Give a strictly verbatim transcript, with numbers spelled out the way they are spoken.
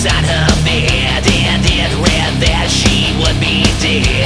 on her bed, and it read that she would be dead.